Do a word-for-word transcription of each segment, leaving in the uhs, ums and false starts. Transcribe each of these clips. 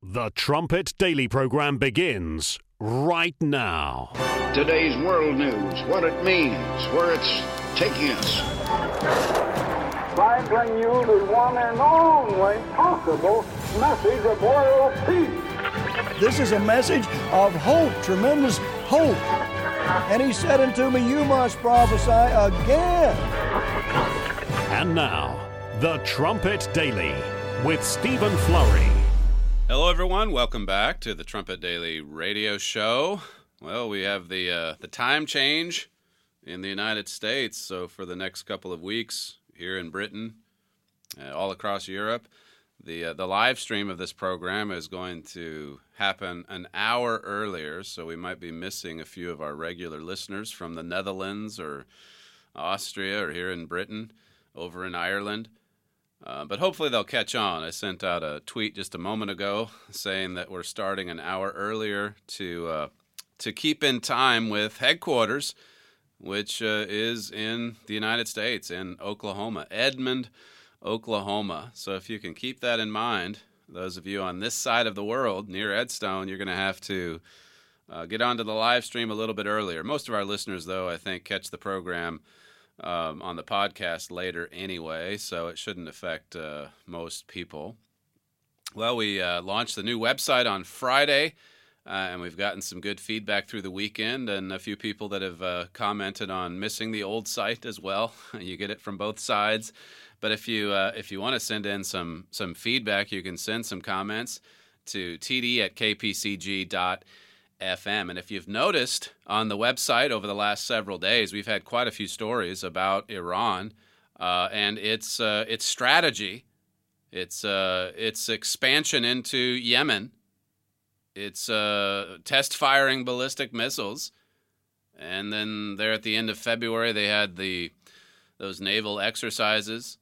The Trumpet Daily program begins right now. Today's world news, what it means, where it's taking us. By bringing you the one and only possible message of world peace. This is a message of hope, tremendous hope. And he said unto me, you must prophesy again. And now, The Trumpet Daily with Stephen Flurry. Hello, everyone. Welcome back to the Trumpet Daily radio show. Well, we have the uh, the time change in the United States, so for the next couple of weeks here in Britain, uh, all across Europe, the uh, the live stream of this program is going to happen an hour earlier, so we might be missing a few of our regular listeners from the Netherlands or Austria or here in Britain, over in Ireland. Uh, but hopefully they'll catch on. I sent out a tweet just a moment ago saying that we're starting an hour earlier to uh, to keep in time with headquarters, which uh, is in the United States, in Oklahoma, Edmond, Oklahoma. So if you can keep that in mind, those of you on this side of the world near Edstone, you're going to have to uh, get onto the live stream a little bit earlier. Most of our listeners, though, I think catch the program Um, on the podcast later anyway, so it shouldn't affect uh, most people. Well, we uh, launched the new website on Friday, uh, and we've gotten some good feedback through the weekend, and a few people that have uh, commented on missing the old site as well. You get it from both sides. But if you uh, if you want to send in some some feedback, you can send some comments to t d at k p c g dot f m. And if you've noticed on the website over the last several days, we've had quite a few stories about Iran uh, and its uh, its strategy, its uh, its expansion into Yemen, its uh, test firing ballistic missiles, and then there at the end of February they had the those naval exercises.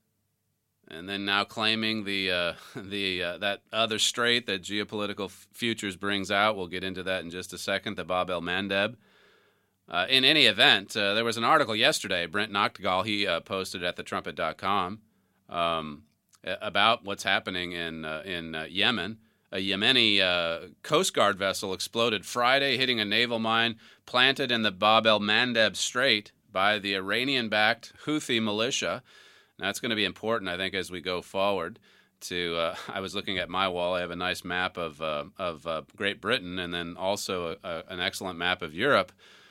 And then now claiming the uh, the uh, that other strait that Geopolitical Futures brings out. We'll get into that in just a second, the Bab el-Mandeb. Uh, in any event, uh, there was an article yesterday, Brent Noctegal, he uh, posted at the trumpet dot com um, about what's happening in, uh, in uh, Yemen. A Yemeni uh, Coast Guard vessel exploded Friday, hitting a naval mine planted in the Bab el-Mandeb Strait by the Iranian-backed Houthi militia. Now, it's going to be important, I think, as we go forward to, uh, I was looking at my wall, I have a nice map of uh, of uh, Great Britain and then also a, a, an excellent map of Europe.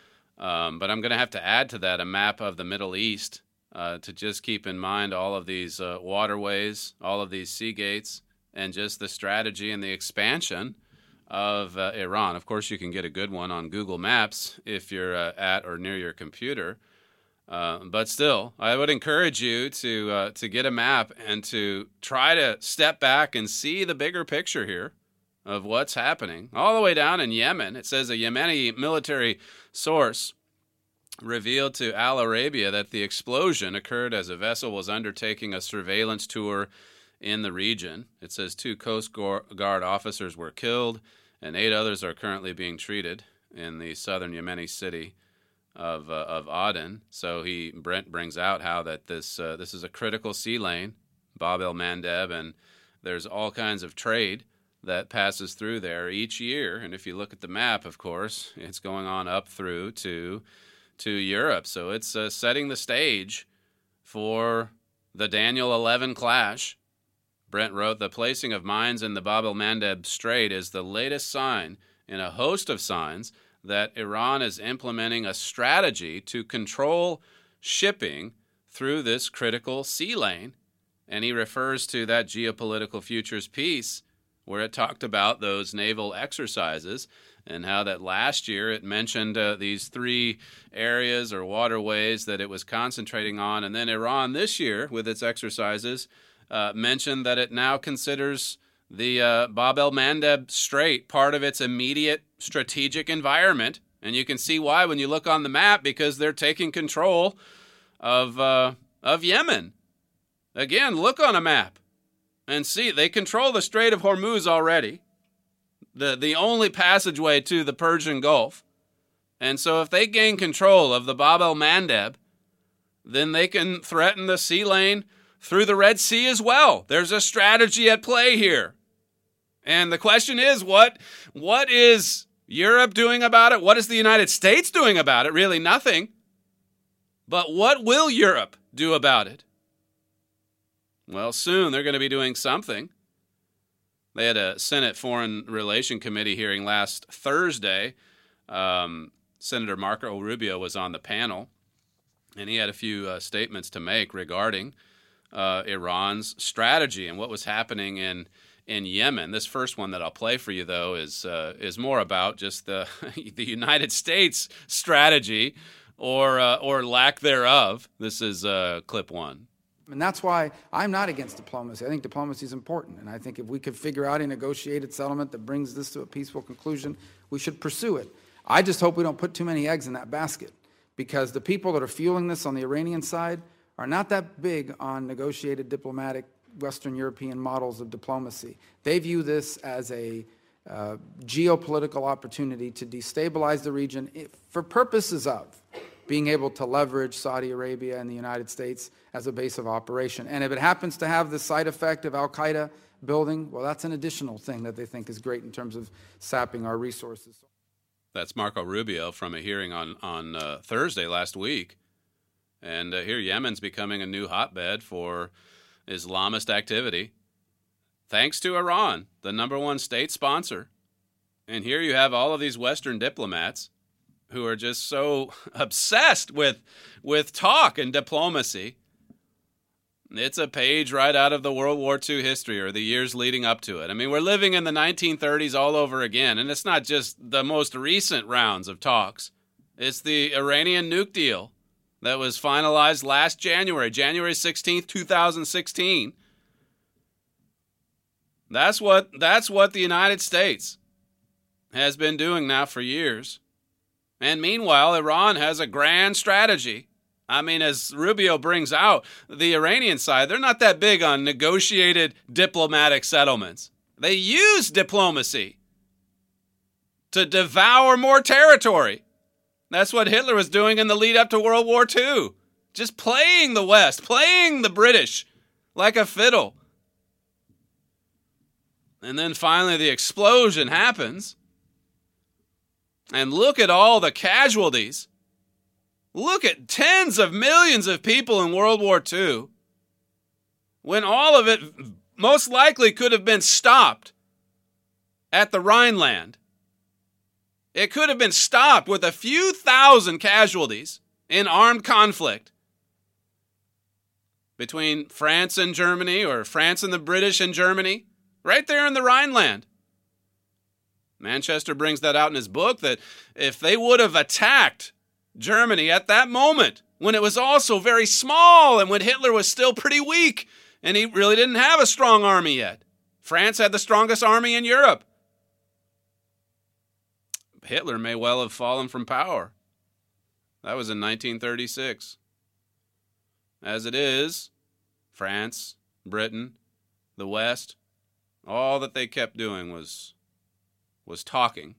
Um, but I'm going to have to add to that a map of the Middle East uh, to just keep in mind all of these uh, waterways, all of these sea gates, and just the strategy and the expansion of uh, Iran. Of course, you can get a good one on Google Maps if you're uh, at or near your computer. Uh, but still, I would encourage you to uh, to get a map and to try to step back and see the bigger picture here of what's happening. All the way down in Yemen, it says a Yemeni military source revealed to Al Arabiya that the explosion occurred as a vessel was undertaking a surveillance tour in the region. It says two Coast Guard officers were killed and eight others are currently being treated in the southern Yemeni city of uh, of Aden. So he Brent brings out how that this uh, this is a critical sea lane, Bab el-Mandeb, and there's all kinds of trade that passes through there each year. And if you look at the map, of course, it's going on up through to to Europe. So it's uh, setting the stage for the Daniel eleven clash. Brent wrote, the placing of mines in the Bab el-Mandeb Strait is the latest sign in a host of signs that Iran is implementing a strategy to control shipping through this critical sea lane. And he refers to that Geopolitical Futures piece where it talked about those naval exercises and how that last year it mentioned uh, these three areas or waterways that it was concentrating on. And then Iran this year, with its exercises, uh, mentioned that it now considers the uh, Bab el-Mandeb Strait part of its immediate strategic environment. And you can see why when you look on the map, because they're taking control of uh, of Yemen. Again, look on a map and see they control the Strait of Hormuz already, the, the only passageway to the Persian Gulf. And so if they gain control of the Bab el-Mandeb, then they can threaten the sea lane through the Red Sea as well. There's a strategy at play here. And the question is, what what is Europe doing about it? What is the United States doing about it? Really nothing. But what will Europe do about it? Well, soon they're going to be doing something. They had a Senate Foreign Relations Committee hearing last Thursday. Um, Senator Marco Rubio was on the panel, and he had a few uh, statements to make regarding uh, Iran's strategy and what was happening in in Yemen. This first one that I'll play for you, though, is uh, is more about just the the United States strategy or uh, or lack thereof. This is uh, clip one. And that's why I'm not against diplomacy. I think diplomacy is important. And I think if we could figure out a negotiated settlement that brings this to a peaceful conclusion, we should pursue it. I just hope we don't put too many eggs in that basket, because the people that are fueling this on the Iranian side are not that big on negotiated diplomatic Western European models of diplomacy. They view this as a uh, geopolitical opportunity to destabilize the region for purposes of being able to leverage Saudi Arabia and the United States as a base of operation. And if it happens to have the side effect of al-Qaeda building, well, that's an additional thing that they think is great in terms of sapping our resources. That's Marco Rubio from a hearing on, on uh, Thursday last week. And uh, here Yemen's becoming a new hotbed for Islamist activity, thanks to Iran, the number one state sponsor. And here you have all of these Western diplomats who are just so obsessed with with talk and diplomacy. It's a page right out of the World War Two history or the years leading up to it. I mean, we're living in the nineteen thirties all over again, and it's not just the most recent rounds of talks. It's the Iranian nuke deal that was finalized last January, January sixteenth, twenty sixteen. That's what that's what the United States has been doing now for years. And meanwhile, Iran has a grand strategy. I mean, as Rubio brings out, the Iranian side, they're not that big on negotiated diplomatic settlements. They use diplomacy to devour more territory. That's what Hitler was doing in the lead up to World War Two. Just playing the West, playing the British like a fiddle. And then finally the explosion happens. And look at all the casualties. Look at tens of millions of people in World War Two, when all of it most likely could have been stopped at the Rhineland. It could have been stopped with a few thousand casualties in armed conflict between France and Germany, or France and the British and Germany, right there in the Rhineland. Manchester brings that out in his book, that if they would have attacked Germany at that moment, when it was also very small and when Hitler was still pretty weak and he really didn't have a strong army yet. France had the strongest army in Europe. Hitler may well have fallen from power. That was in nineteen thirty-six. As it is, France, Britain, the West, all that they kept doing was was talking.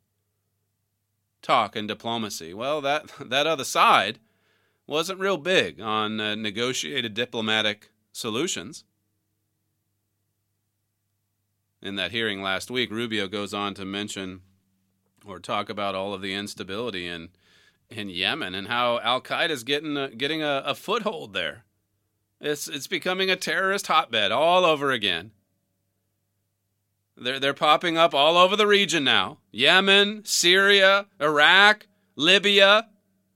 Talk and diplomacy. Well, that that other side wasn't real big on uh, negotiated diplomatic solutions. In that hearing last week, Rubio goes on to mention or talk about all of the instability in in Yemen and how al-Qaeda is getting a, getting a, a foothold there. It's it's becoming a terrorist hotbed all over again. They're, they're popping up all over the region now. Yemen, Syria, Iraq, Libya.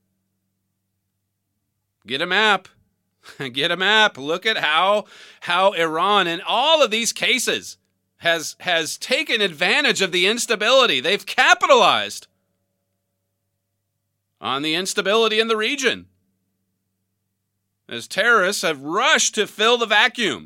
Get a map. Get a map. Look at how, how Iran, in all of these cases, has, has taken advantage of the instability. They've capitalized on the instability in the region, as terrorists have rushed to fill the vacuum.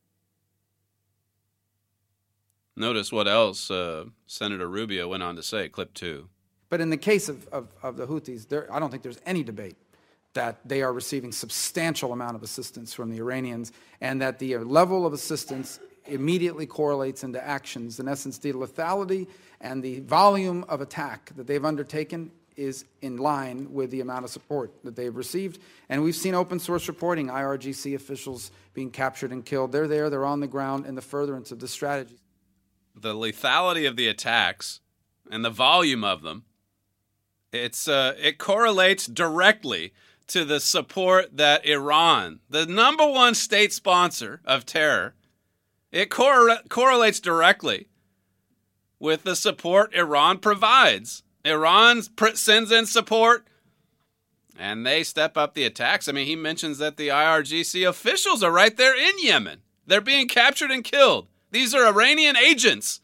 Notice what else uh, Senator Rubio went on to say, clip two. But in the case of, of, of the Houthis, there, I don't think there's any debate that they are receiving substantial amount of assistance from the Iranians, and that the level of assistance immediately correlates into actions. In essence, the lethality and the volume of attack that they've undertaken is in line with the amount of support that they've received. And we've seen open source reporting, I R G C officials being captured and killed. They're there, they're on the ground in the furtherance of this strategy. the lethality of the attacks and the volume of them, it's uh, it correlates directly to the support that Iran, the number one state sponsor of terror, it cor- correlates directly with the support Iran provides. Iran pr- sends in support, and they step up the attacks. I mean, he mentions that the I R G C officials are right there in Yemen. They're being captured and killed. These are Iranian agents.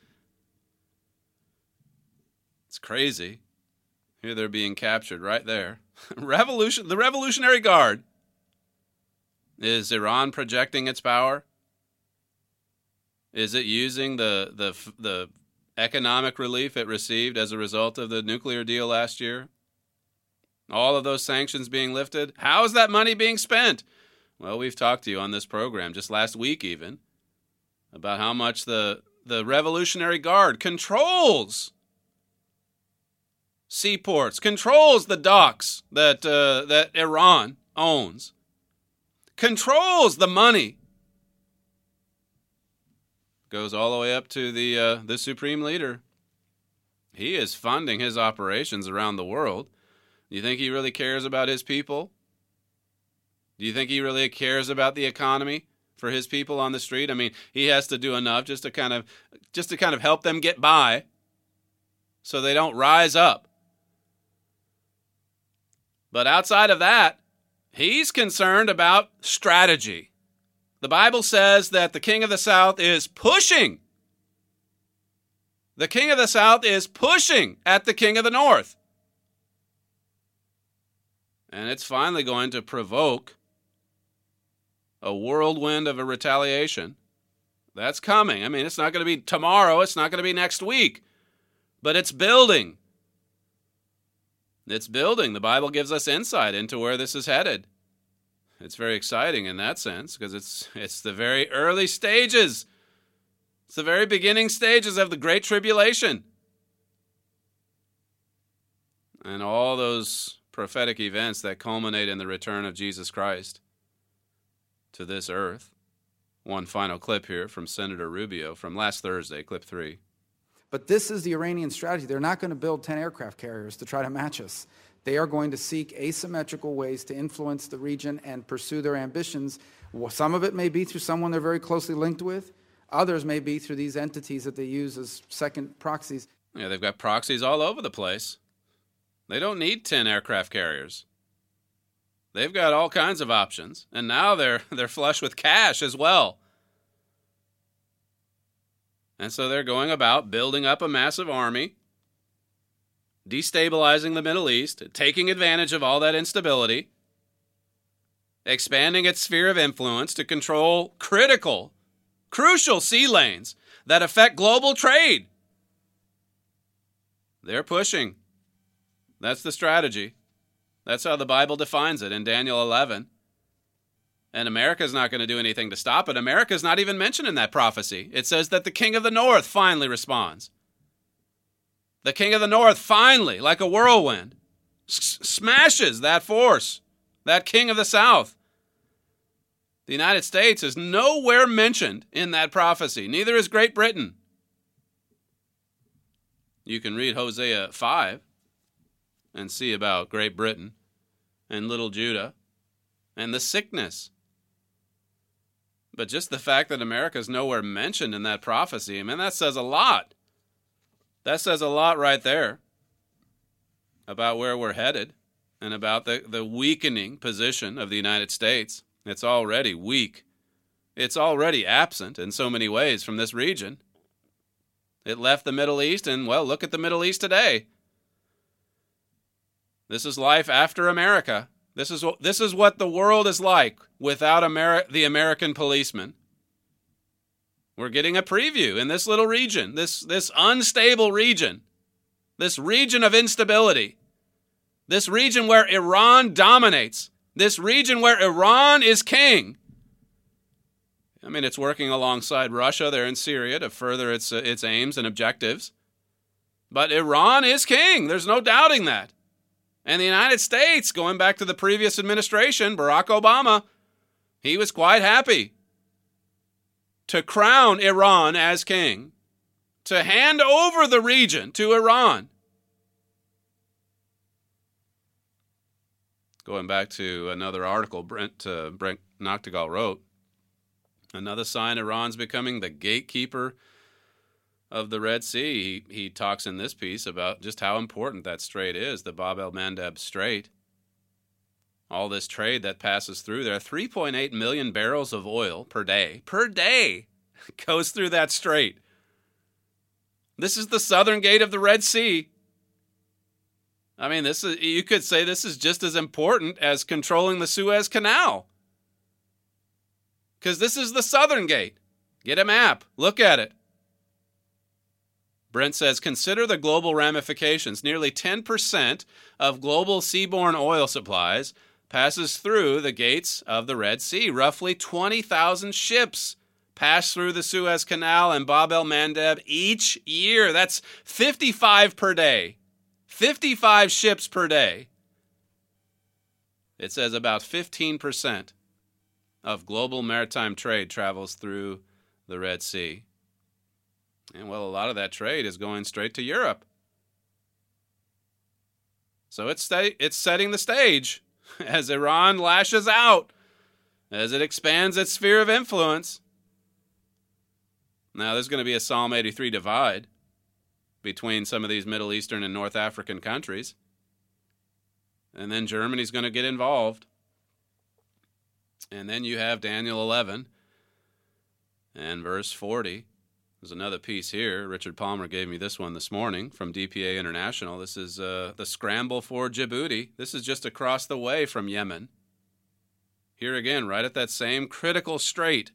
It's crazy. Here they're being captured right there. Revolution, the Revolutionary Guard. Is Iran projecting its power? Is it using the the the economic relief it received as a result of the nuclear deal last year? All of those sanctions being lifted? How is that money being spent? Well, we've talked to you on this program just last week even about how much the the Revolutionary Guard controls seaports, controls the docks that uh, that Iran owns, controls the money. Goes all the way up to the uh, the supreme leader. He is funding his operations around the world. Do you think he really cares about his people? Do you think he really cares about the economy for his people on the street? I mean, he has to do enough just to kind of just to kind of help them get by so they don't rise up. But outside of that, he's concerned about strategy. The Bible says that the king of the south is pushing. The king of the south is pushing at the king of the north. And it's finally going to provoke a whirlwind of a retaliation. That's coming. I mean, it's not going to be tomorrow. It's not going to be next week. But it's building. It's building. The Bible gives us insight into where this is headed. It's very exciting in that sense because it's it's the very early stages. It's the very beginning stages of the Great Tribulation. And all those prophetic events that culminate in the return of Jesus Christ to this earth. One final clip here from Senator Rubio from last Thursday, clip three. But this is the Iranian strategy. They're not going to build ten aircraft carriers to try to match us. They are going to seek asymmetrical ways to influence the region and pursue their ambitions. Some of it may be through someone they're very closely linked with. Others may be through these entities that they use as second proxies. Yeah, they've got proxies all over the place. They don't need ten aircraft carriers. They've got all kinds of options. And now they're they're flush with cash as well. And so they're going about building up a massive army, destabilizing the Middle East, taking advantage of all that instability, expanding its sphere of influence to control critical, crucial sea lanes that affect global trade. They're pushing. That's the strategy. That's how the Bible defines it in Daniel eleven. And America's not going to do anything to stop it. America's not even mentioned in that prophecy. It says that the king of the north finally responds. The king of the north finally, like a whirlwind, s- smashes that force, that king of the south. The United States is nowhere mentioned in that prophecy. Neither is Great Britain. You can read Hosea five and see about Great Britain and little Judah and the sickness. But just the fact that America is nowhere mentioned in that prophecy, I mean, that says a lot. That says a lot right there about where we're headed and about the, the weakening position of the United States. It's already weak. It's already absent in so many ways from this region. It left the Middle East, and, well, look at the Middle East today. This is life after America. This is this is what the world is like without Ameri- the American policeman. We're getting a preview in this little region, this, this unstable region, this region of instability, this region where Iran dominates, this region where Iran is king. I mean, it's working alongside Russia there in Syria to further its uh, its aims and objectives. But Iran is king. There's no doubting that. And the United States, going back to the previous administration, Barack Obama, he was quite happy to crown Iran as king to hand over the region to Iran. Going back to another article Brent, uh, Brent Noctegal wrote, another sign Iran's becoming the gatekeeper of the Red Sea. He, he talks in this piece about just how important that strait is, the Bab el-Mandeb Strait. All this trade that passes through there, three point eight million barrels of oil per day, per day, goes through that strait. This is the southern gate of the Red Sea. I mean, this is, you could say this is just as important as controlling the Suez Canal. Because this is the southern gate. Get a map. Look at it. Brent says, consider the global ramifications. Nearly ten percent of global seaborne oil supplies passes through the gates of the Red Sea. Roughly twenty thousand ships pass through the Suez Canal and Bab el-Mandeb each year. That's fifty-five per day. fifty-five ships per day. It says about fifteen percent of global maritime trade travels through the Red Sea. And, well, a lot of that trade is going straight to Europe. So it's, sta- it's setting the stage as Iran lashes out, as it expands its sphere of influence. Now, there's going to be a Psalm eighty-three divide between some of these Middle Eastern and North African countries. And then Germany's going to get involved. And then you have Daniel eleven and verse forty. There's another piece here. Richard Palmer gave me this one this morning from D P A International. This is uh, the scramble for Djibouti. This is just across the way from Yemen. Here again, right at that same critical strait,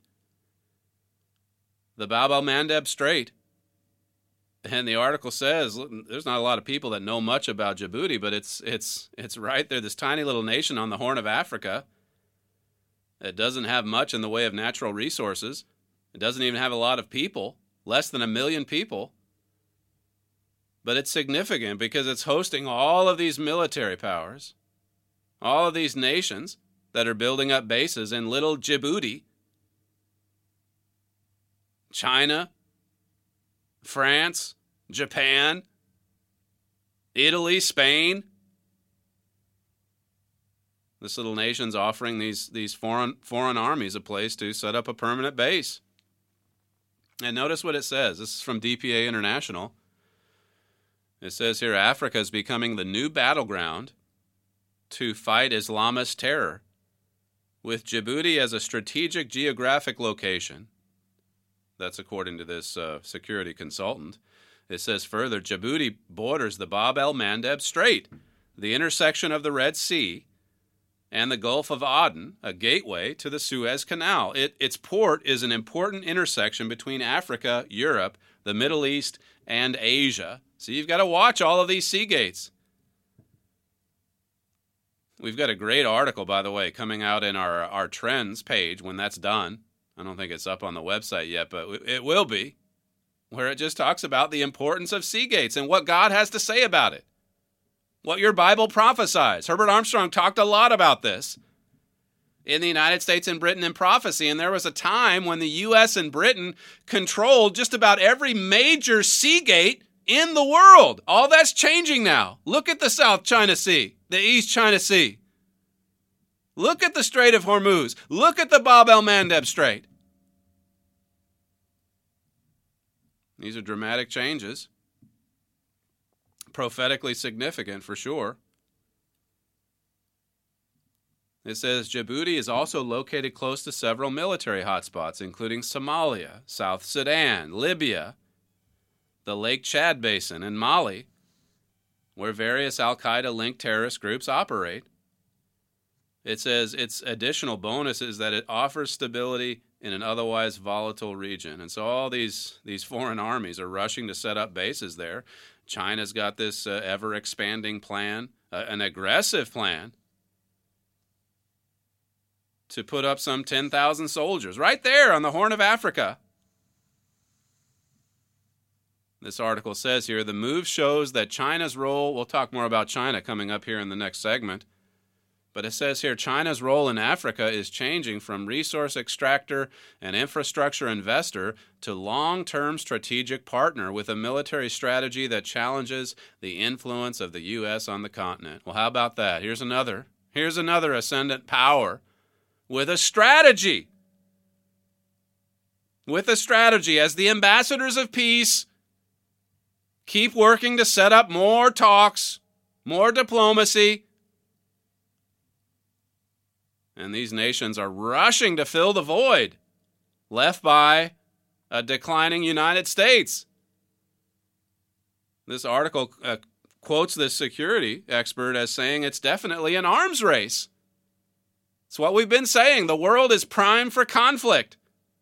the Bab el-Mandeb Strait. And the article says, look, there's not a lot of people that know much about Djibouti, but it's it's it's right there, this tiny little nation on the Horn of Africa. It doesn't have much in the way of natural resources. It doesn't even have a lot of people, less than a million people. But it's significant because it's hosting all of these military powers, all of these nations that are building up bases in little Djibouti. China, France, Japan, Italy, Spain. This little nation's offering these, these foreign, foreign armies a place to set up a permanent base. And notice what it says. This is from D P A International. It says here, Africa is becoming the new battleground to fight Islamist terror, with Djibouti as a strategic geographic location. That's according to this uh, security consultant. It says further, Djibouti borders the Bab el-Mandeb Strait, the intersection of the Red Sea and the Gulf of Aden, a gateway to the Suez Canal. It, its port is an important intersection between Africa, Europe, the Middle East, and Asia. So you've got to watch all of these sea gates. We've got a great article, by the way, coming out in our, our trends page when that's done. I don't think it's up on the website yet, but it will be, where it just talks about the importance of sea gates and what God has to say about it. What your Bible prophesies. Herbert Armstrong talked a lot about this in the United States and Britain in prophecy, and there was a time when the U S and Britain controlled just about every major sea gate in the world. All that's changing now. Look at the South China Sea, the East China Sea. Look at the Strait of Hormuz. Look at the Bab el-Mandeb Strait. These are dramatic changes. Prophetically significant for sure. It says Djibouti is also located close to several military hotspots, including Somalia, South Sudan, Libya, the Lake Chad Basin, and Mali, where various al-Qaeda-linked terrorist groups operate. It says its additional bonus is that it offers stability in an otherwise volatile region. And so all these, these foreign armies are rushing to set up bases there. China's got this uh, ever-expanding plan, uh, an aggressive plan, to put up some ten thousand soldiers right there on the Horn of Africa. This article says here, the move shows that China's role, we'll talk more about China coming up here in the next segment, But it says here, China's role in Africa is changing from resource extractor and infrastructure investor to long-term strategic partner with a military strategy that challenges the influence of the U S on the continent. Well, how about that? Here's another. Here's another ascendant power with a strategy. With a strategy. As the ambassadors of peace keep working to set up more talks, more diplomacy, and these nations are rushing to fill the void left by a declining United States. This article uh, quotes this security expert as saying it's definitely an arms race. It's what we've been saying. The world is primed for conflict.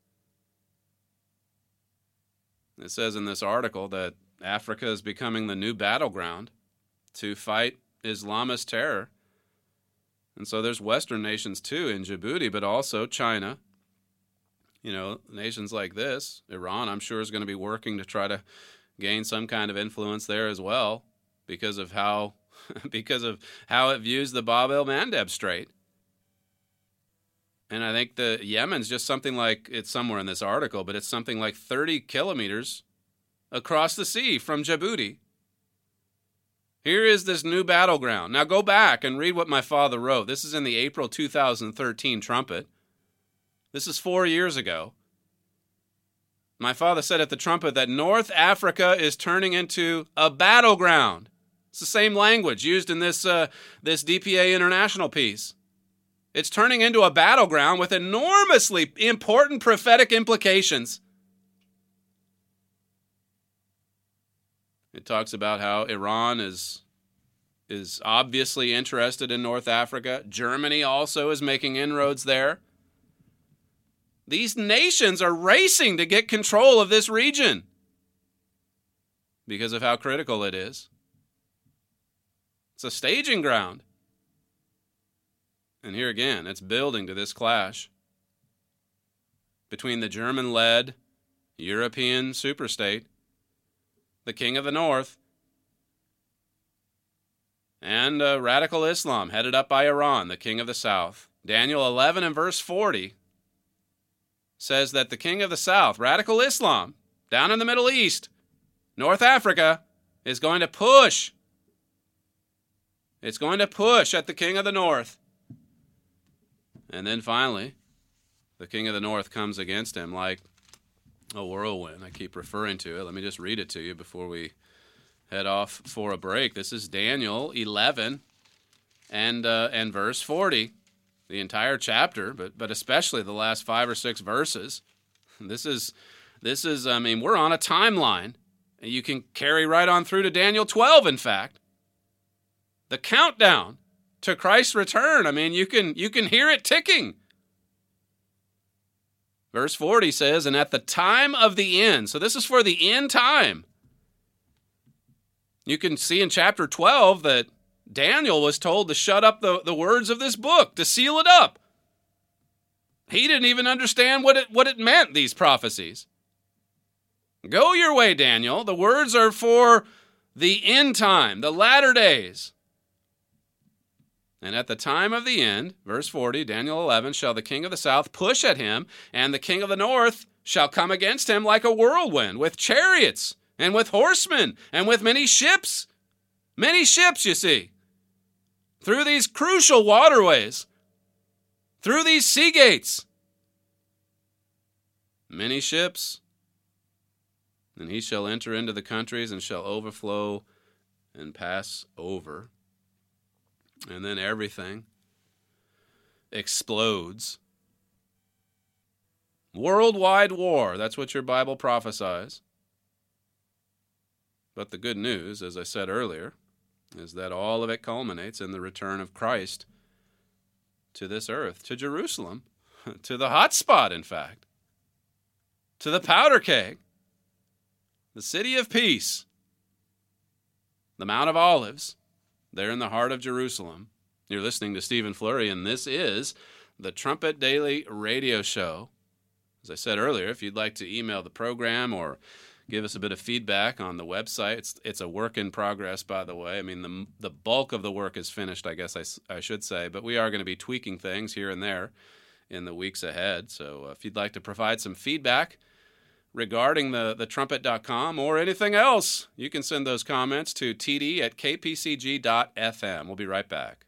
It says in this article that Africa is becoming the new battleground to fight Islamist terror. And so there's Western nations too in Djibouti, but also China. You know, nations like this, Iran, I'm sure is going to be working to try to gain some kind of influence there as well because of how because of how it views the Bab el-Mandeb Strait. And I think the Yemen's just something like, it's somewhere in this article, but it's something like thirty kilometers across the sea from Djibouti. Here is this new battleground. Now go back and read what my father wrote. This is in the April two thousand thirteen Trumpet. This is four years ago. My father said at the Trumpet that North Africa is turning into a battleground. It's the same language used in this, uh, this D P A International piece. It's turning into a battleground with enormously important prophetic implications. It talks about how Iran is, is obviously interested in North Africa. Germany also is making inroads there. These nations are racing to get control of this region because of how critical it is. It's a staging ground. And here again, it's building to this clash between the German-led European superstate, the King of the North, and uh, radical Islam, headed up by Iran, the King of the South. Daniel eleven and verse forty says that the King of the South, radical Islam, down in the Middle East, North Africa, is going to push. It's going to push at the King of the North. And then finally, the King of the North comes against him like a whirlwind. I keep referring to it. Let me just read it to you before we head off for a break. This is Daniel eleven and uh, and verse forty, the entire chapter, but but especially the last five or six verses. This is this is I mean, we're on a timeline. You can carry right on through to Daniel twelve, in fact. The countdown to Christ's return. I mean, you can you can hear it ticking. Verse forty says, and at the time of the end, so this is for the end time. You can see in chapter twelve that Daniel was told to shut up the, the words of this book, to seal it up. He didn't even understand what it, what it meant, these prophecies. Go your way, Daniel. The words are for the end time, the latter days. And at the time of the end, verse forty, Daniel eleven, shall the king of the south push at him, and the king of the north shall come against him like a whirlwind, with chariots, and with horsemen, and with many ships. Many ships, you see. Through these crucial waterways, through these sea gates. Many ships. And he shall enter into the countries, and shall overflow and pass over. And then everything explodes. Worldwide war, that's what your Bible prophesies. But the good news, as I said earlier, is that all of it culminates in the return of Christ to this earth, to Jerusalem, to the hot spot, in fact, to the powder keg, the city of peace, the Mount of Olives, there in the heart of Jerusalem. You're listening to Stephen Flurry, and this is the Trumpet Daily Radio Show. As I said earlier, if you'd like to email the program or give us a bit of feedback on the website. It's it's a work in progress, by the way. I mean, the the bulk of the work is finished, I guess I, I should say, but we are going to be tweaking things here and there in the weeks ahead. So uh, if you'd like to provide some feedback regarding the, the trumpet dot com or anything else, you can send those comments to t d at k p c g dot f m. We'll be right back.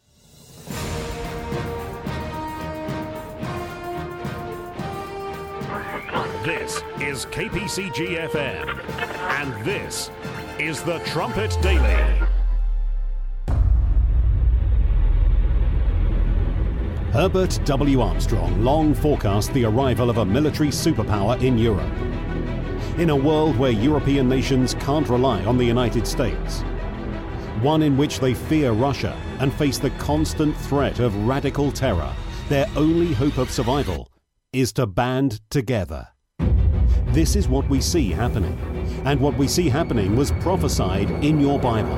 This is K P C G F M, and this is the Trumpet Daily. Herbert W. Armstrong long forecast the arrival of a military superpower in Europe. In a world where European nations can't rely on the United States, one in which they fear Russia and face the constant threat of radical terror, their only hope of survival is to band together. This is what we see happening, and what we see happening was prophesied in your Bible.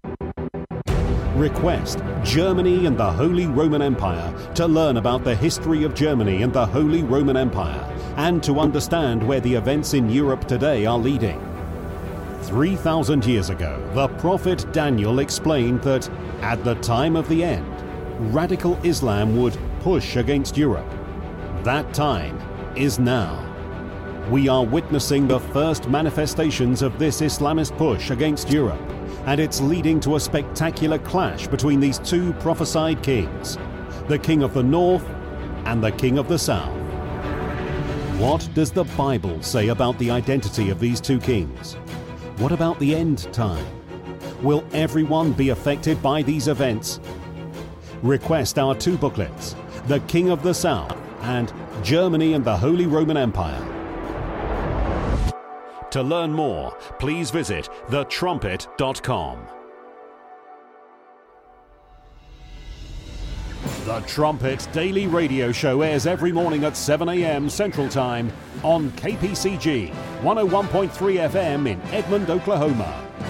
Request Germany and the Holy Roman Empire to learn about the history of Germany and the Holy Roman Empire, and to understand where the events in Europe today are leading. three thousand years ago, the prophet Daniel explained that, at the time of the end, radical Islam would push against Europe. That time is now. We are witnessing the first manifestations of this Islamist push against Europe, and it's leading to a spectacular clash between these two prophesied kings, the King of the North and the King of the South. What does the Bible say about the identity of these two kings? What about the end time? Will everyone be affected by these events? Request our two booklets, The King of the South and Germany and the Holy Roman Empire. To learn more, please visit the trumpet dot com. The Trumpet Daily Radio Show airs every morning at seven a.m. Central Time on K P C G one oh one point three F M in Edmond, Oklahoma.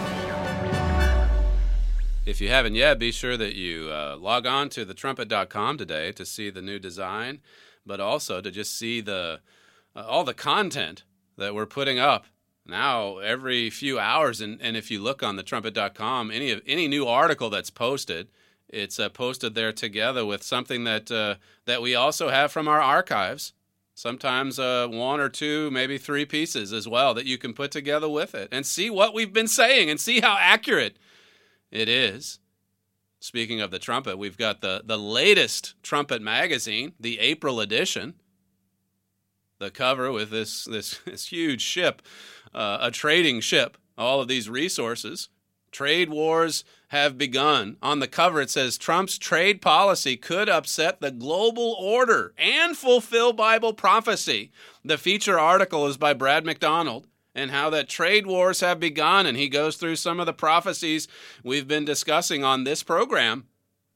If you haven't yet, be sure that you uh, log on to the trumpet dot com today to see the new design, but also to just see the uh, all the content that we're putting up now every few hours. And, and if you look on the trumpet dot com, any any new article that's posted, it's uh, posted there together with something that uh, that we also have from our archives. Sometimes uh, one or two, maybe three pieces as well that you can put together with it and see what we've been saying and see how accurate it is. Speaking of the trumpet, we've got the, the latest Trumpet magazine, the April edition. The cover with this this, this huge ship, uh, a trading ship, all of these resources. Trade wars have begun. On the cover it says, Trump's trade policy could upset the global order and fulfill Bible prophecy. The feature article is by Brad McDonald, and how that trade wars have begun, and he goes through some of the prophecies we've been discussing on this program.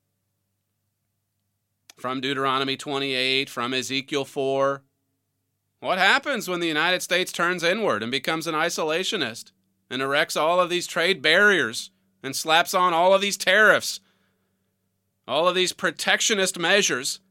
From Deuteronomy twenty-eight, from Ezekiel four. What happens when the United States turns inward and becomes an isolationist and erects all of these trade barriers and slaps on all of these tariffs, all of these protectionist measures?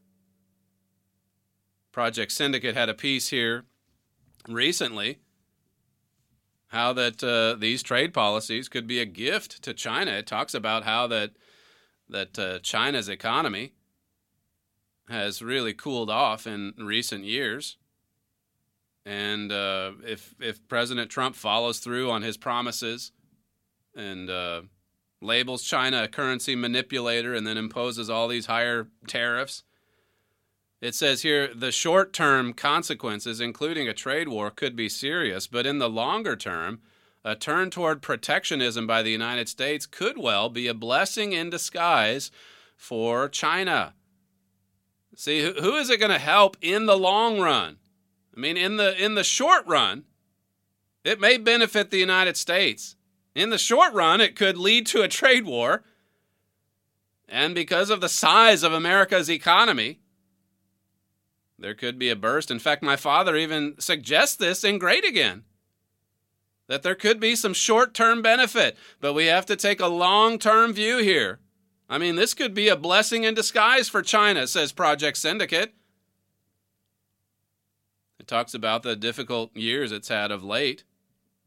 Project Syndicate had a piece here recently, how that uh, these trade policies could be a gift to China. It talks about how that that uh, China's economy has really cooled off in recent years. And uh, if if President Trump follows through on his promises and uh, labels China a currency manipulator and then imposes all these higher tariffs, it says here, the short-term consequences, including a trade war, could be serious, but in the longer term, a turn toward protectionism by the United States could well be a blessing in disguise for China. See, who, who is it going to help in the long run? I mean, in the in the short run, it may benefit the United States. In the short run, it could lead to a trade war. And because of the size of America's economy, there could be a burst. In fact, my father even suggests this in Great Again, that there could be some short-term benefit, but we have to take a long-term view here. I mean, this could be a blessing in disguise for China, says Project Syndicate. It talks about the difficult years it's had of late,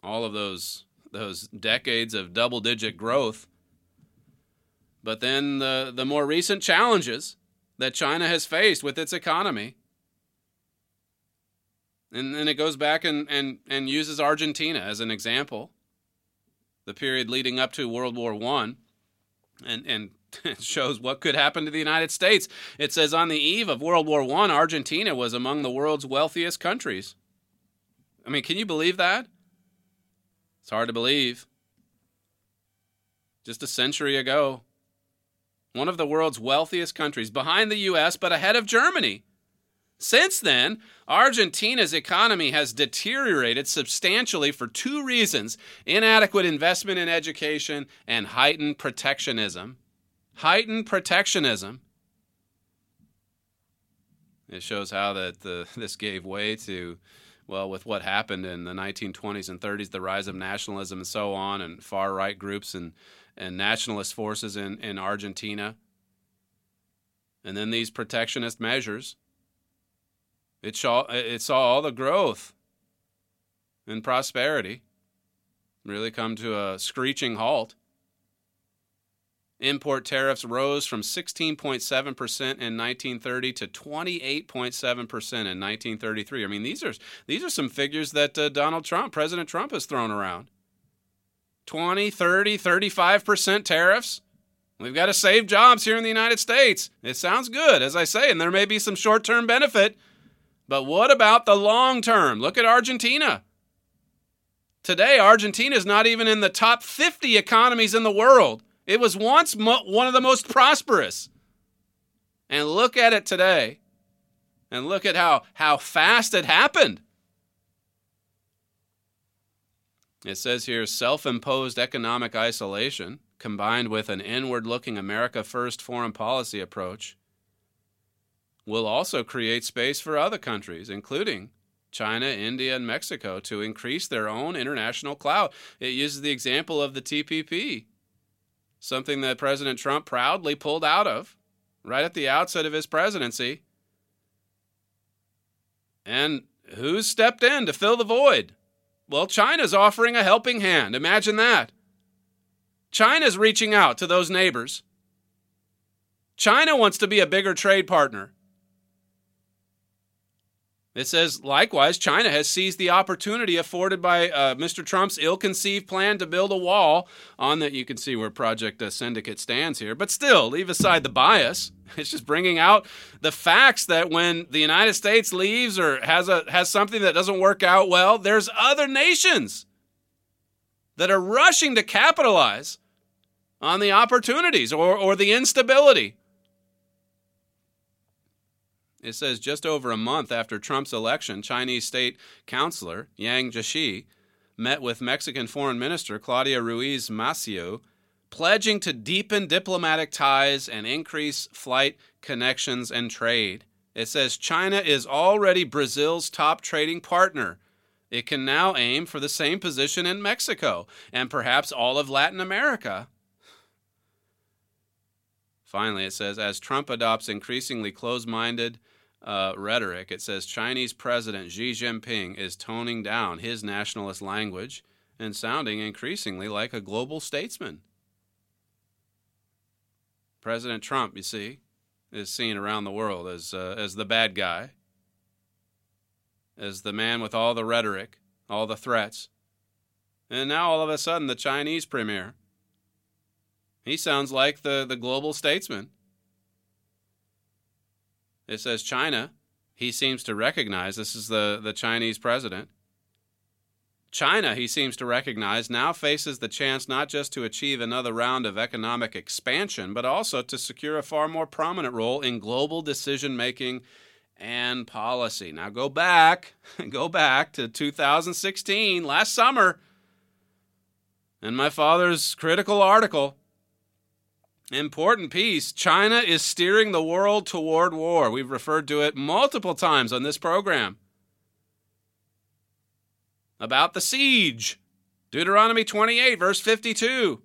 all of those those decades of double-digit growth. But then the, the more recent challenges that China has faced with its economy. And then it goes back and, and, and uses Argentina as an example, the period leading up to World War One, and, and it shows what could happen to the United States. It says on the eve of World War One, Argentina was among the world's wealthiest countries. I mean, can you believe that? It's hard to believe. Just a century ago, one of the world's wealthiest countries, behind the U S, but ahead of Germany. Since then, Argentina's economy has deteriorated substantially for two reasons: inadequate investment in education and heightened protectionism. Heightened protectionism. It shows how that the, this gave way to, well, with what happened in the nineteen twenties and thirties, the rise of nationalism and so on, and far-right groups and, and nationalist forces in, in Argentina. And then these protectionist measures. It saw, it saw all the growth and prosperity really come to a screeching halt. Import tariffs rose from sixteen point seven percent in nineteen thirty to twenty-eight point seven percent in nineteen thirty-three. I mean, these are these are some figures that uh, Donald Trump, President Trump, has thrown around. twenty, thirty, thirty-five percent tariffs. We've got to save jobs here in the United States. It sounds good, as I say, and there may be some short-term benefit. But what about the long term? Look at Argentina. Today, Argentina is not even in the top fifty economies in the world. It was once mo- one of the most prosperous. And look at it today. And look at how, how fast it happened. It says here, self-imposed economic isolation combined with an inward-looking America-first foreign policy approach will also create space for other countries, including China, India, and Mexico, to increase their own international clout. It uses the example of the T P P, something that President Trump proudly pulled out of right at the outset of his presidency. And who stepped in to fill the void? Well, China's offering a helping hand. Imagine that. China's reaching out to those neighbors. China wants to be a bigger trade partner. It says, likewise, China has seized the opportunity afforded by uh, Mister Trump's ill-conceived plan to build a wall on that. You can see where Project uh, Syndicate stands here. But still, leave aside the bias. It's just bringing out the facts that when the United States leaves or has a has something that doesn't work out well, there's other nations that are rushing to capitalize on the opportunities or, or the instability. It says just over a month after Trump's election, Chinese state counselor Yang Jiechi met with Mexican Foreign Minister Claudia Ruiz Massieu, pledging to deepen diplomatic ties and increase flight connections and trade. It says China is already Brazil's top trading partner. It can now aim for the same position in Mexico and perhaps all of Latin America. Finally, it says, as Trump adopts increasingly close-minded uh, rhetoric, it says Chinese President Xi Jinping is toning down his nationalist language and sounding increasingly like a global statesman. President Trump, you see, is seen around the world as uh, as the bad guy, as the man with all the rhetoric, all the threats. And now all of a sudden, the Chinese premier, he sounds like the, the global statesman. It says China, he seems to recognize, this is the, the Chinese president, China, he seems to recognize, now faces the chance not just to achieve another round of economic expansion, but also to secure a far more prominent role in global decision-making and policy. Now go back, go back to two thousand sixteen, last summer, in my father's critical article, important piece, China is steering the world toward war. We've referred to it multiple times on this program. About the siege. Deuteronomy twenty-eight, verse fifty-two.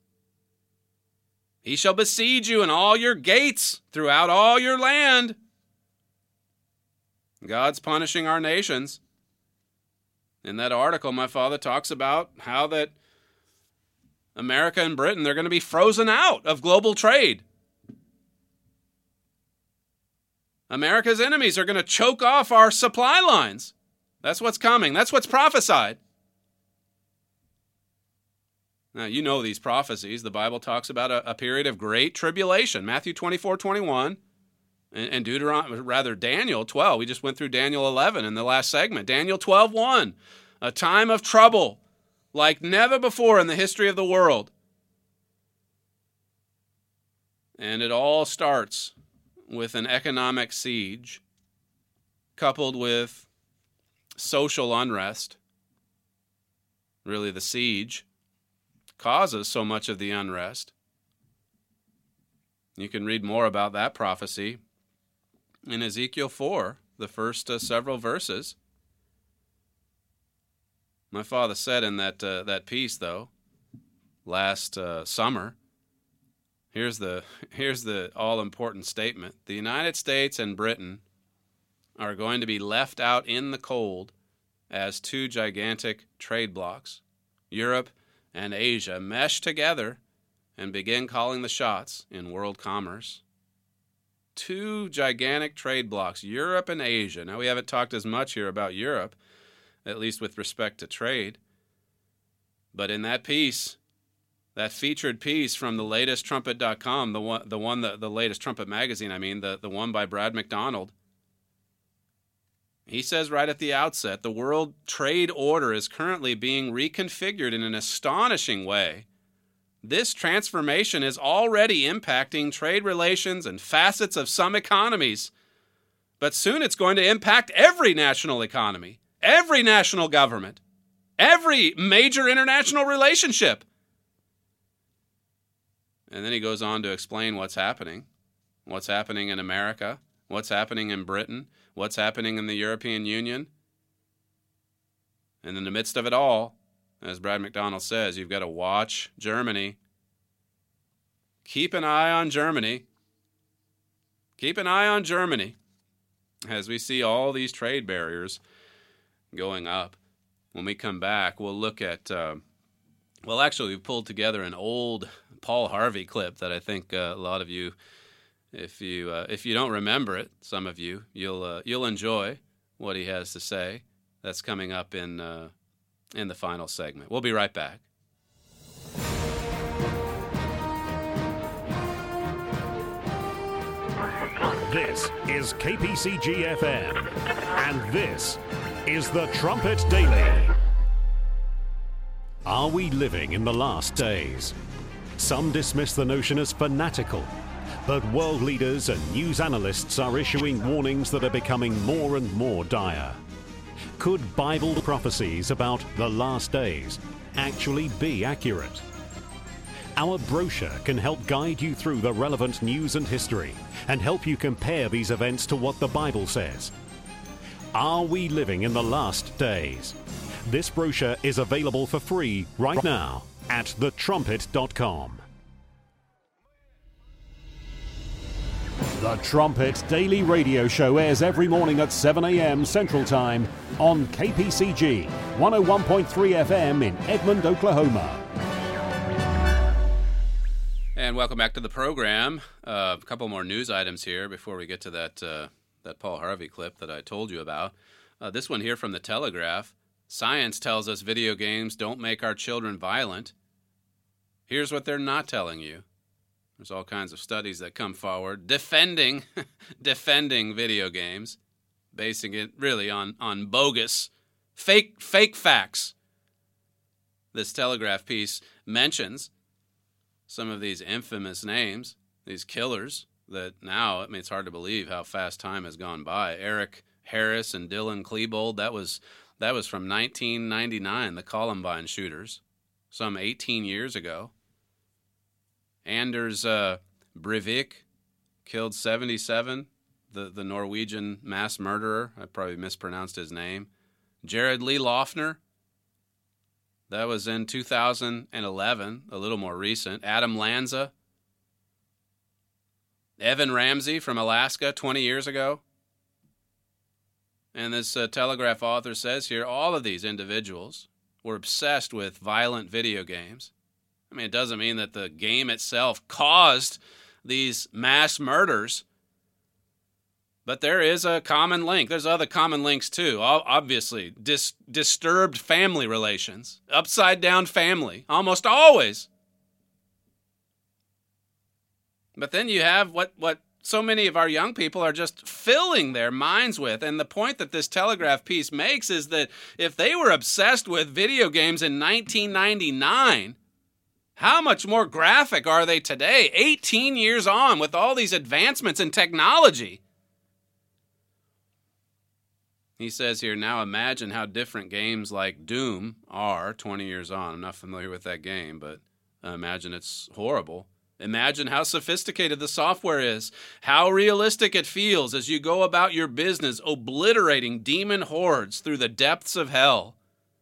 He shall besiege you in all your gates throughout all your land. God's punishing our nations. In that article, my father talks about how that America and Britain, they're going to be frozen out of global trade. America's enemies are going to choke off our supply lines. That's what's coming. That's what's prophesied. Now, you know these prophecies. The Bible talks about a, a period of great tribulation. Matthew twenty-four twenty-one and, and Deuteronomy, rather Daniel twelve. We just went through Daniel eleven in the last segment. Daniel twelve one, a time of trouble like never before in the history of the world. And it all starts with an economic siege coupled with social unrest. Really, the siege causes so much of the unrest. You can read more about that prophecy in Ezekiel four, the first uh, several verses. My father said in that uh, that piece, though, last uh, summer, here's the here's the all-important statement. The United States and Britain are going to be left out in the cold as two gigantic trade blocs. Europe and Asia mesh together and begin calling the shots in world commerce. Two gigantic trade blocs, Europe and Asia. Now, we haven't talked as much here about Europe, at least with respect to trade. But in that piece, that featured piece from the latest trumpet dot com, the one, the one, the, the latest Trumpet magazine, I mean, the, the one by Brad McDonald, he says right at the outset, the world trade order is currently being reconfigured in an astonishing way. This transformation is already impacting trade relations and facets of some economies. But soon it's going to impact every national economy, every national government, every major international relationship. And then he goes on to explain what's happening, what's happening in America, what's happening in Britain, what's happening in the European Union. And in the midst of it all, as Brad McDonald says, you've got to watch Germany. Keep an eye on Germany. Keep an eye on Germany as we see all these trade barriers going up. When we come back, we'll look at, uh, well, actually, we've pulled together an old Paul Harvey clip that I think uh, a lot of you, if you uh, if you don't remember it, some of you, you'll uh, you'll enjoy what he has to say. That's coming up in uh, in the final segment. We'll be right back. This is K P C G F M, and this is the Trumpet Daily. Are we living in the last days? Some dismiss the notion as fanatical, but world leaders and news analysts are issuing warnings that are becoming more and more dire. Could Bible prophecies about the last days actually be accurate? Our brochure can help guide you through the relevant news and history and help you compare these events to what the Bible says. Are we living in the last days? This brochure is available for free right now at the trumpet dot com. The Trumpet Daily Radio Show airs every morning at seven a.m. Central Time on K P C G one oh one point three F M in Edmond, Oklahoma. And welcome back to the program. Uh, a couple more news items here before we get to that uh, that Paul Harvey clip that I told you about. Uh, this one here from the Telegraph. Science tells us video games don't make our children violent. Here's what they're not telling you. There's all kinds of studies that come forward defending defending video games, basing it really on, on bogus, fake fake facts. This Telegraph piece mentions some of these infamous names, these killers that now, I mean, it's hard to believe how fast time has gone by. Eric Harris and Dylan Klebold, that was that was from nineteen ninety-nine, the Columbine shooters, some eighteen years ago. Anders uh, Breivik killed seventy-seven, the, the Norwegian mass murderer. I probably mispronounced his name. Jared Lee Loughner, that was in two thousand eleven, a little more recent. Adam Lanza. Evan Ramsey from Alaska twenty years ago. And this uh, Telegraph author says here, all of these individuals were obsessed with violent video games. I mean, it doesn't mean that the game itself caused these mass murders, but there is a common link. There's other common links too. Obviously, dis- disturbed family relations, upside down family, almost always. But then you have what, what so many of our young people are just filling their minds with. And the point that this Telegraph piece makes is that if they were obsessed with video games in nineteen ninety-nine, how much more graphic are they today, eighteen years on, with all these advancements in technology? He says here, now imagine how different games like Doom are twenty years on. I'm not familiar with that game, but I imagine it's horrible. Imagine how sophisticated the software is, how realistic it feels as you go about your business obliterating demon hordes through the depths of hell.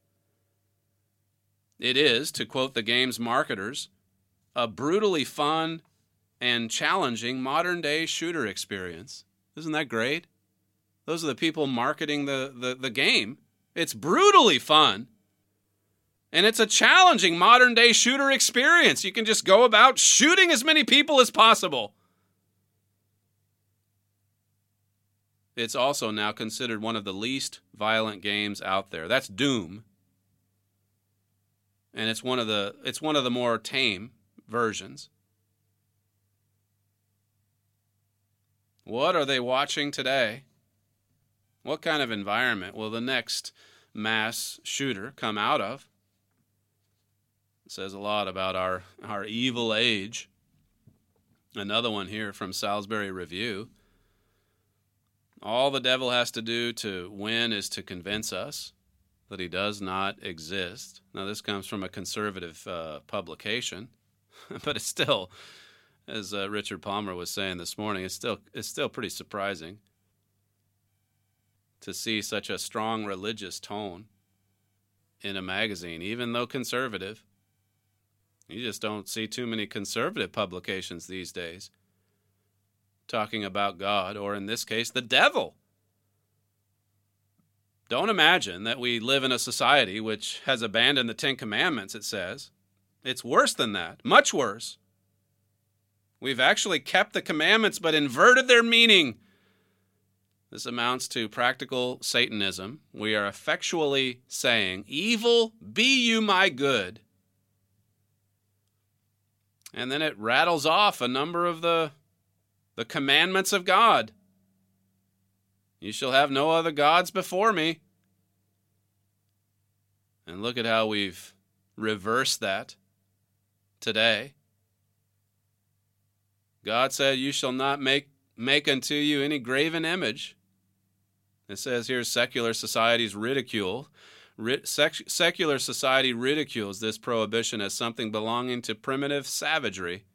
It is, to quote the game's marketers, a brutally fun and challenging modern-day shooter experience. Isn't that great? Those are the people marketing the, the, the game. It's brutally fun. And it's a challenging modern-day shooter experience. You can just go about shooting as many people as possible. It's also now considered one of the least violent games out there. That's Doom. And it's one of the it's one of the more tame versions. What are they watching today? What kind of environment will the next mass shooter come out of? It says a lot about our, our evil age. Another one here from Salisbury Review. All the devil has to do to win is to convince us that he does not exist. Now, this comes from a conservative uh, publication, but it's still, as uh, Richard Palmer was saying this morning, it's still it's still pretty surprising to see such a strong religious tone in a magazine, even though conservative. You just don't see too many conservative publications these days talking about God, or in this case, the devil. Don't imagine that we live in a society which has abandoned the Ten Commandments, it says. It's worse than that, much worse. We've actually kept the commandments but inverted their meaning. This amounts to practical Satanism. We are effectually saying, evil, be you my good. And then it rattles off a number of the, the commandments of God. You shall have no other gods before me. And look at how we've reversed that today. God said, you shall not make, make unto you any graven image. It says here, secular societies ridicule. Sec- secular society ridicules this prohibition as something belonging to primitive savagery.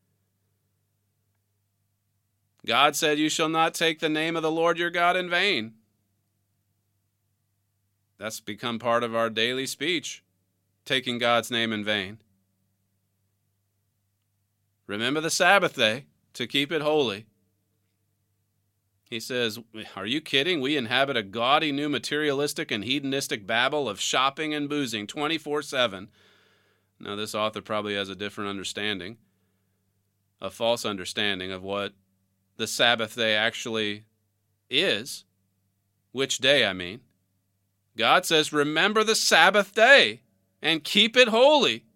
God said, you shall not take the name of the Lord your God in vain. That's become part of our daily speech, taking God's name in vain. Remember the Sabbath day to keep it holy. He says, are you kidding? We inhabit a gaudy new materialistic and hedonistic babble of shopping and boozing twenty-four seven. Now, this author probably has a different understanding, a false understanding of what the Sabbath day actually is. Which day, I mean. God says, remember the Sabbath day and keep it holy.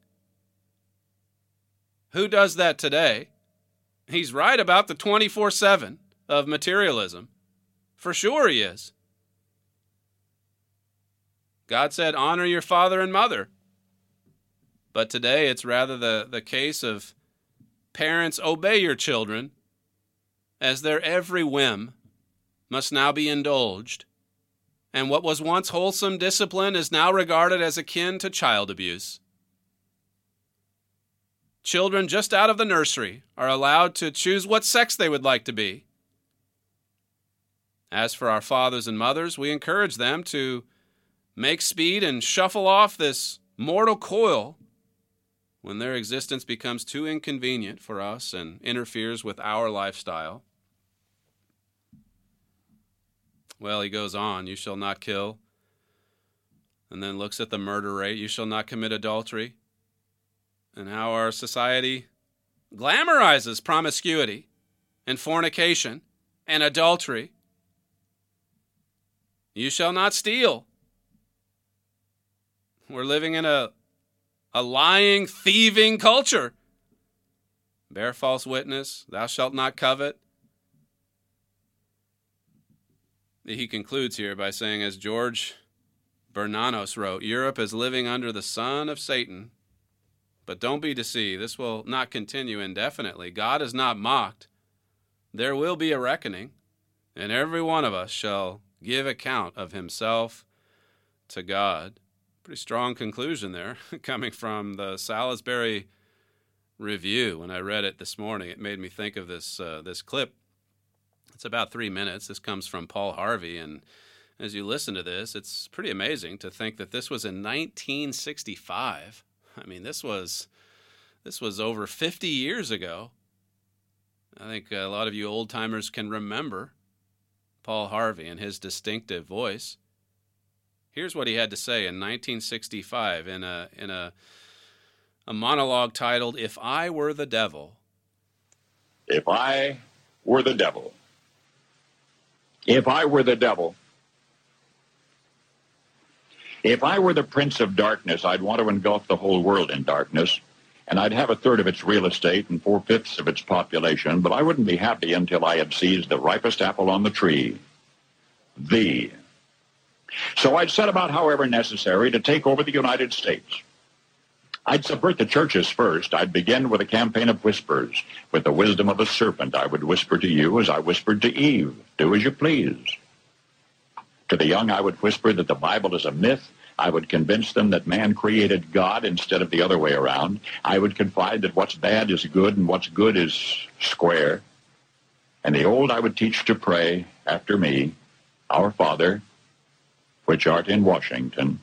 Who does that today? He's right about the twenty-four seven. Of materialism. For sure he is. God said, honor your father and mother. But today it's rather the, the case of parents obey your children as their every whim must now be indulged. And what was once wholesome discipline is now regarded as akin to child abuse. Children just out of the nursery are allowed to choose what sex they would like to be. As for our fathers and mothers, we encourage them to make speed and shuffle off this mortal coil when their existence becomes too inconvenient for us and interferes with our lifestyle. Well, he goes on, you shall not kill, and then looks at the murder rate, you shall not commit adultery, and how our society glamorizes promiscuity and fornication and adultery. You shall not steal. We're living in a, a lying, thieving culture. Bear false witness, thou shalt not covet. He concludes here by saying, as George Bernanos wrote, Europe is living under the son of Satan. But don't be deceived. This will not continue indefinitely. God is not mocked. There will be a reckoning, and every one of us shall give account of himself to God. Pretty strong conclusion there, coming from the Salisbury Review. When I read it this morning, it made me think of this uh, this clip. It's about three minutes. This comes from Paul Harvey, and as you listen to this, it's pretty amazing to think that this was in nineteen sixty-five. I mean, this was this was over fifty years ago. I think a lot of you old-timers can remember Paul Harvey and his distinctive voice. Here's what he had to say in nineteen sixty-five in a in a a monologue titled, If I Were the Devil. If I were the devil. If I were the devil. If I were the prince of darkness, I'd want to engulf the whole world in darkness, and I'd have a third of its real estate and four-fifths of its population, but I wouldn't be happy until I had seized the ripest apple on the tree. Thee. So I'd set about, however necessary, to take over the United States. I'd subvert the churches first. I'd begin with a campaign of whispers. With the wisdom of a serpent, I would whisper to you as I whispered to Eve, do as you please. To the young, I would whisper that the Bible is a myth. I would convince them that man created God instead of the other way around. I would confide that what's bad is good and what's good is square. And the old I would teach to pray after me, Our Father, which art in Washington.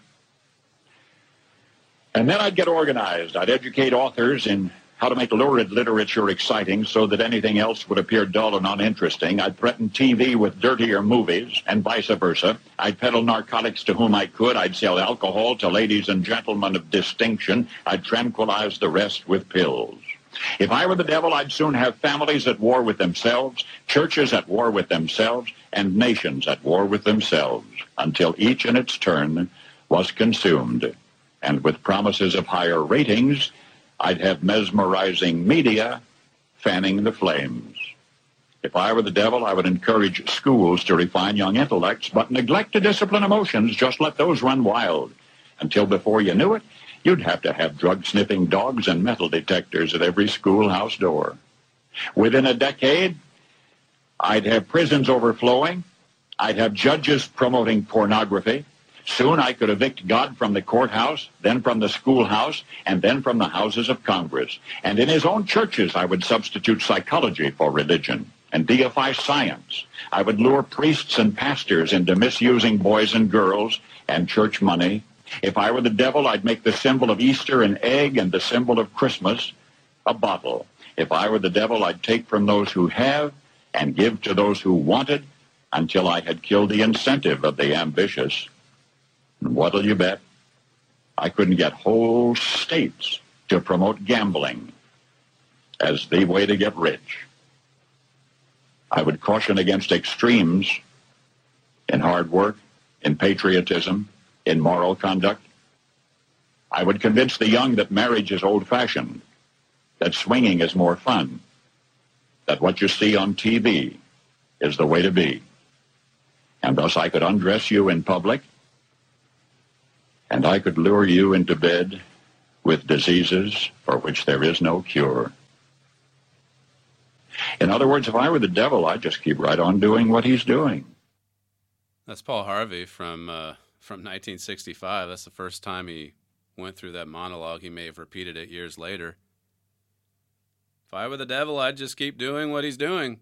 And then I'd get organized. I'd educate authors in how to make lurid literature exciting so that anything else would appear dull and uninteresting. I'd threaten T V with dirtier movies and vice versa. I'd peddle narcotics to whom I could. I'd sell alcohol to ladies and gentlemen of distinction. I'd tranquilize the rest with pills. If I were the devil, I'd soon have families at war with themselves, churches at war with themselves, and nations at war with themselves, until each in its turn was consumed. And with promises of higher ratings, I'd have mesmerizing media fanning the flames. If I were the devil, I would encourage schools to refine young intellects, but neglect to discipline emotions. Just let those run wild. Until before you knew it, you'd have to have drug-sniffing dogs and metal detectors at every schoolhouse door. Within a decade, I'd have prisons overflowing. I'd have judges promoting pornography. Soon I could evict God from the courthouse, then from the schoolhouse, and then from the houses of Congress. And in his own churches, I would substitute psychology for religion and deify science. I would lure priests and pastors into misusing boys and girls and church money. If I were the devil, I'd make the symbol of Easter an egg and the symbol of Christmas a bottle. If I were the devil, I'd take from those who have and give to those who wanted until I had killed the incentive of the ambitious. And what'll you bet? I couldn't get whole states to promote gambling as the way to get rich. I would caution against extremes in hard work, in patriotism, in moral conduct. I would convince the young that marriage is old-fashioned, that swinging is more fun, that what you see on T V is the way to be. And thus I could undress you in public, and I could lure you into bed with diseases for which there is no cure. In other words, if I were the devil, I'd just keep right on doing what he's doing. That's Paul Harvey from uh, from nineteen sixty-five. That's the first time he went through that monologue. He may have repeated it years later. If I were the devil, I'd just keep doing what he's doing.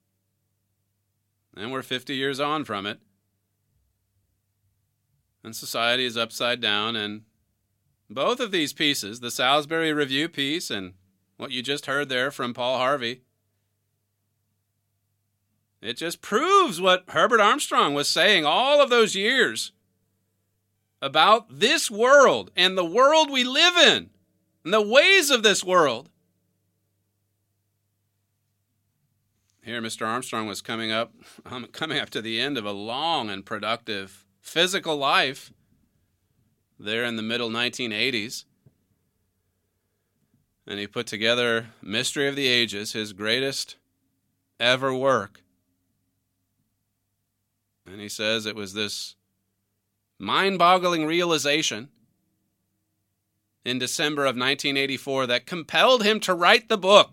And we're fifty years on from it. And society is upside down, and both of these pieces, the Salisbury Review piece and what you just heard there from Paul Harvey, It just proves what Herbert Armstrong was saying all of those years about this world and the world we live in and the ways of this world. Here, Mister Armstrong was coming up, um, coming up to the end of a long and productive physical life there in the middle nineteen eighties. And he put together Mystery of the Ages, his greatest ever work. And he says it was this mind-boggling realization in December of nineteen eighty-four that compelled him to write the book.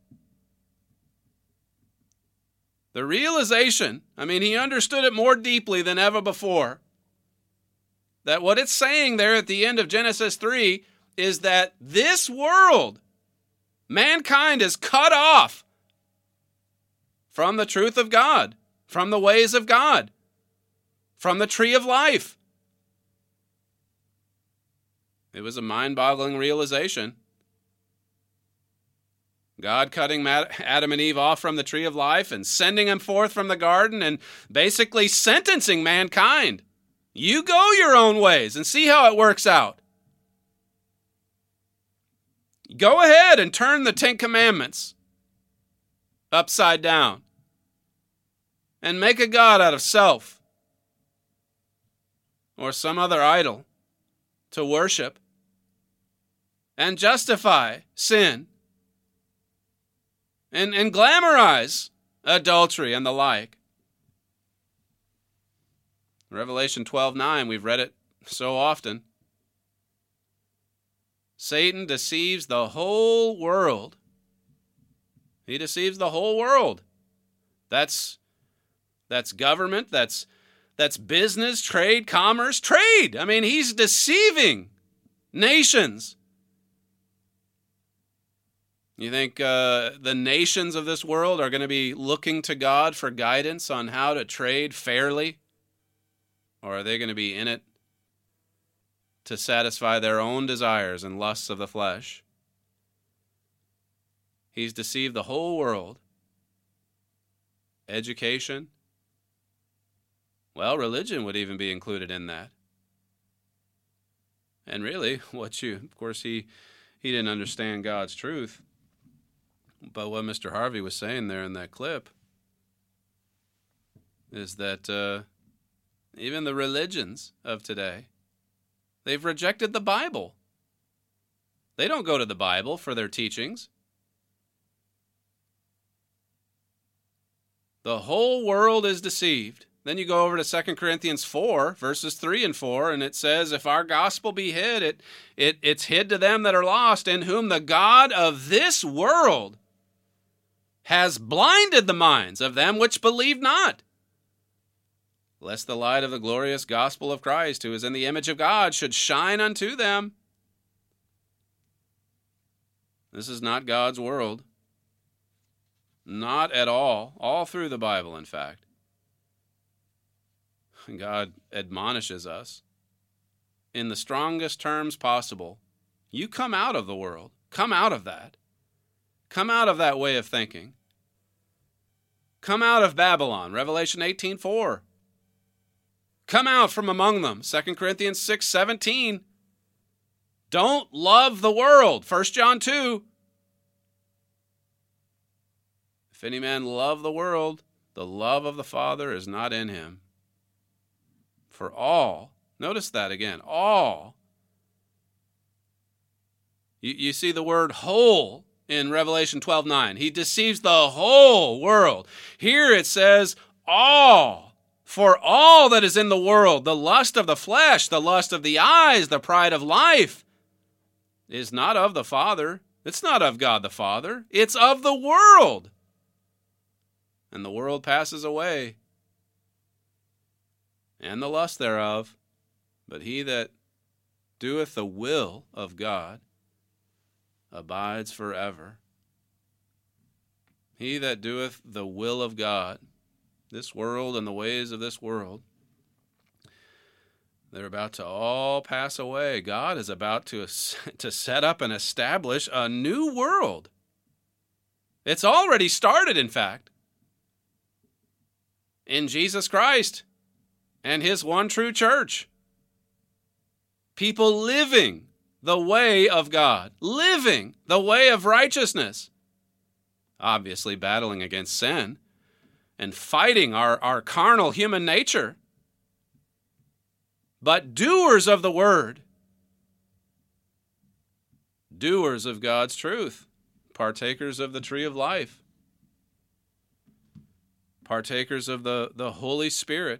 The realization, I mean, he understood it more deeply than ever before, that what it's saying there at the end of Genesis three is that this world, mankind is cut off from the truth of God, from the ways of God, from the tree of life. It was a mind-boggling realization. God cutting Adam and Eve off from the tree of life and sending them forth from the garden and basically sentencing mankind. You go your own ways and see how it works out. Go ahead and turn the Ten Commandments upside down and make a god out of self or some other idol to worship and justify sin and, and glamorize adultery and the like. Revelation twelve nine, we've read it so often. Satan deceives the whole world. He deceives the whole world. That's that's government, that's that's business, trade, commerce, trade. I mean, he's deceiving nations. You think uh, the nations of this world are going to be looking to God for guidance on how to trade fairly? Or are they going to be in it to satisfy their own desires and lusts of the flesh? He's deceived the whole world. Education. Well, religion would even be included in that. And really, what you, of course, he, he didn't understand God's truth. But what Mister Harvey was saying there in that clip is that uh, even the religions of today, they've rejected the Bible. They don't go to the Bible for their teachings. The whole world is deceived. Then you go over to Second Corinthians four, verses three and four, and it says, if our gospel be hid, it, it it's hid to them that are lost, in whom the God of this world has blinded the minds of them which believe not, lest the light of the glorious gospel of Christ, who is in the image of God, should shine unto them. This is not God's world. Not at all. All through the Bible, in fact. God admonishes us in the strongest terms possible. You come out of the world. Come out of that. Come out of that way of thinking. Come out of Babylon, Revelation eighteen four. Come out from among them, Second Corinthians six seventeen. Don't love the world, First John two. If any man love the world, the love of the Father is not in him. For all, notice that again, all. You, you see the word whole in Revelation twelve nine. He deceives the whole world. Here it says all. For all that is in the world, the lust of the flesh, the lust of the eyes, the pride of life, is not of the Father. It's not of God the Father. It's of the world. And the world passes away, and the lust thereof. But he that doeth the will of God abides forever. He that doeth the will of God, this world and the ways of this world, they're about to all pass away. God is about to, to set up and establish a new world. It's already started, in fact. in Jesus Christ and his one true church. People living the way of God, living the way of righteousness, obviously battling against sin and fighting our, our carnal human nature, but doers of the word, doers of God's truth, partakers of the tree of life, partakers of the, the Holy Spirit.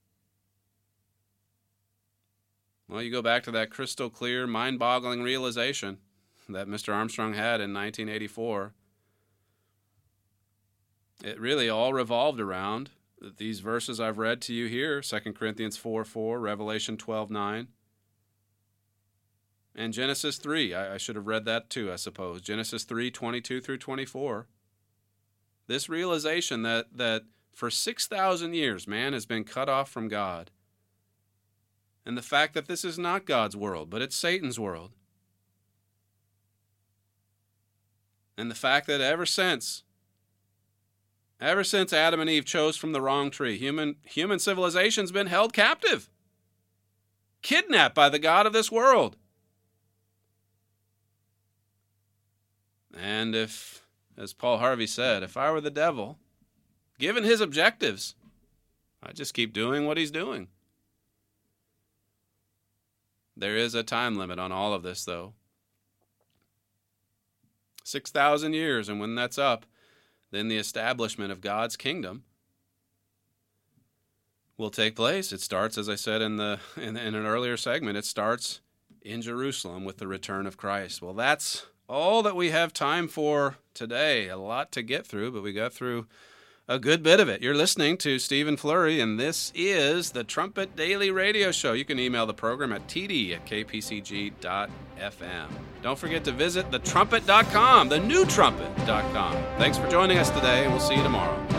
Well, you go back to that crystal clear, mind-boggling realization that Mister Armstrong had in nineteen eighty-four. It really all revolved around these verses I've read to you here, Second Corinthians four four, Revelation twelve nine, and Genesis three. I, I should have read that too, I suppose. Genesis three twenty-two through twenty-four. This realization that, that for six thousand years man has been cut off from God, and the fact that this is not God's world, but it's Satan's world. And the fact that ever since, ever since Adam and Eve chose from the wrong tree, human, human civilization's been held captive, kidnapped by the God of this world. And if, as Paul Harvey said, if I were the devil, given his objectives, I'd just keep doing what he's doing. There is a time limit on all of this, though. six thousand years, and when that's up, then the establishment of God's kingdom will take place. It starts, as I said in the in, in an earlier segment, it starts in Jerusalem with the return of Christ. Well, that's all that we have time for today. A lot to get through, but we got through a good bit of it. You're listening to Stephen Flurry, and this is the Trumpet Daily Radio Show. You can email the program at t d at k p c g dot f m. Don't forget to visit the trumpet dot com, the new trumpet dot com. Thanks for joining us today, and we'll see you tomorrow.